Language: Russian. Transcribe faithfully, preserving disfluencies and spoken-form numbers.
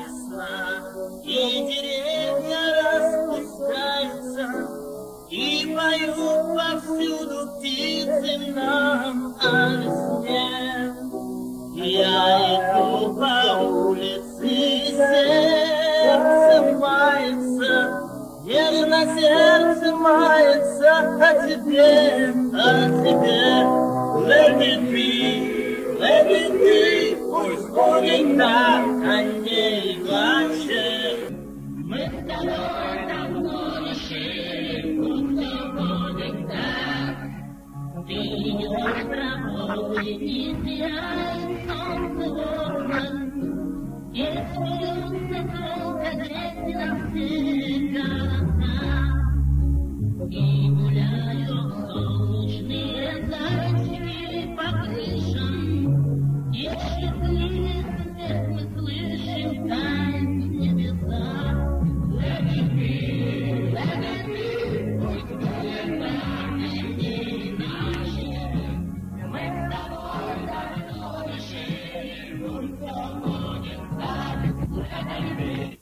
весна, и деревья распускаются, и поют повсюду птицы нам о весне. Я иду по улице, и сердце мается, нежно сердце мается о тебе, о тебе. Let it be, let it be, пусть будет так, а не иначе. Мы с тобой давно решили, пусть все будет так. Ты завтра и сияет солнце город, и смеются долго дети на все.